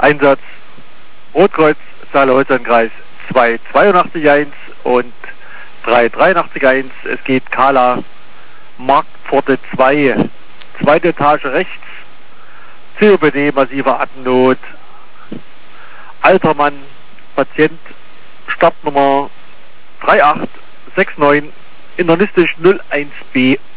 Einsatz Rotkreuz, Saale-Holstein-Kreis 282-1 und 383-1. Es geht Kala, Marktpforte 2, zweite Etage rechts, COPD, massiver Atemnot, alter Mann, Patient, Startnummer 3869, internistisch 01B